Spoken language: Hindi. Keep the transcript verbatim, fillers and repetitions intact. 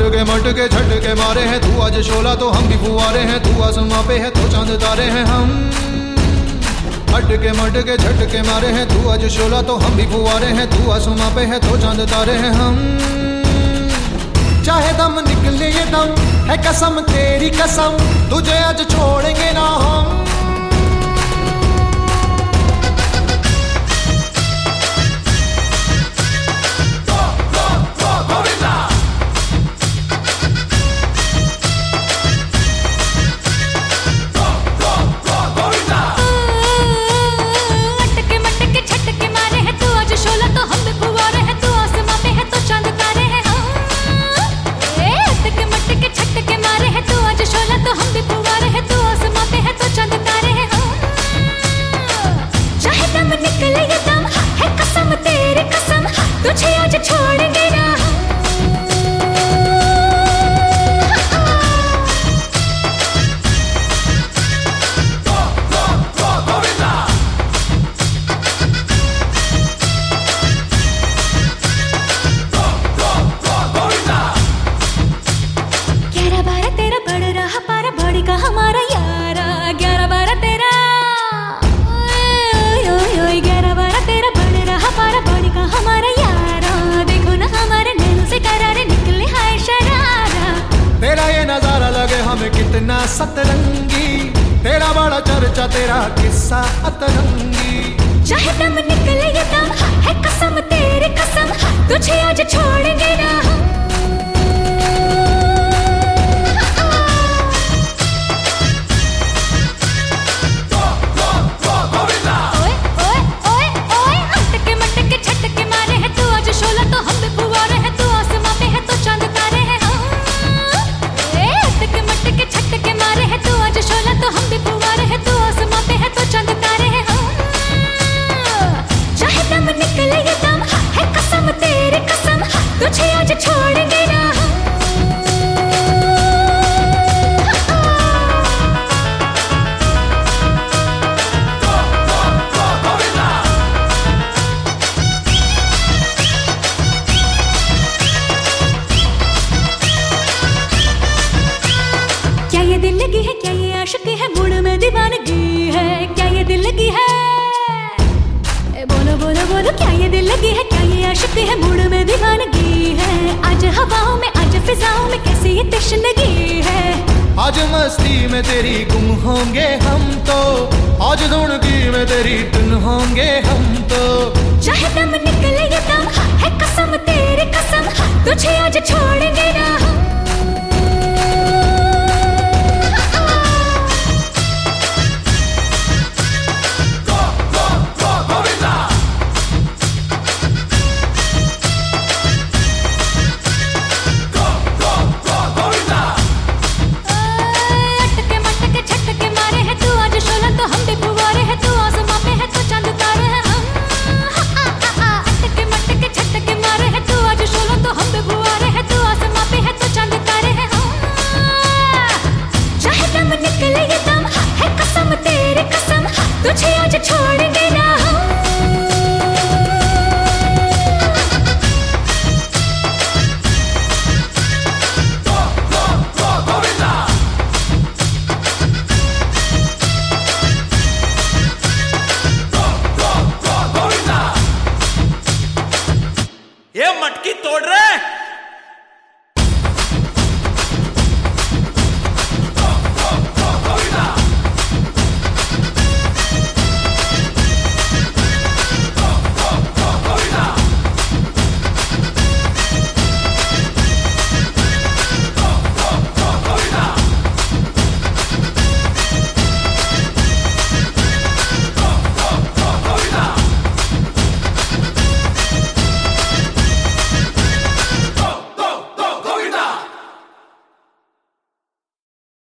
मटके मटके झटके मारे हैं, तू आज शोला तो हम भी फुवारे हैं, तू आसमां पे है तो चांद तारे हैं हम। मटके मटके झटके मारे हैं, तू आज शोला तो हम भी फुवारे हैं, तू आसमां पे है तो चांद तारे हैं हम। चाहे दम निकले ये दम है कसम तेरी कसम, तुझे आज छोड़ेंगे ना हम। तुझे आज छोड़ेंगे ना ग्यारह बारह तेरा बढ़ रहा पारा, बड़ी का हमारा यारा। ग्यारह बारह तेरा ग्यारह बारह तेरा बढ़ रहा पारा, बड़ी का हमारा यारा। देखो ना हमारे नैनों से करारे निकले हाय शरारा। तेरा ये नजारा लगे हमें कितना सतरंगी, तेरा बड़ा चर्चा तेरा किस्सा अतरंगी। चाहे दम निकले ये दम है कसम तेरी कसम, तुझे आज छोड़ेंगे ना हम। तुझे आज छोड़ेंगे ना हम। क्या ये दिल लगी है, क्या ये आशिकी है, मूड में दीवानगी है। क्या ये दिल लगी है, बोलो बोलो बोलो, क्या ये दिल लगी है, क्या ये आशिकी है, मूड में दीवानगी है। आज हवाओं में आज फिजाओं में कैसी ये तशनगी है। आज मस्ती में तेरी गुम होंगे हम तो, आज धुनगी में तेरी धुन होंगे हम तो। चाहे दम निकले ये दम है कसम तेरी कसम, तुझे आज छोड़ेंगे ना हम। तुझे आज छोड़ेंगे ना हम। ये मटकी तोड़ रहे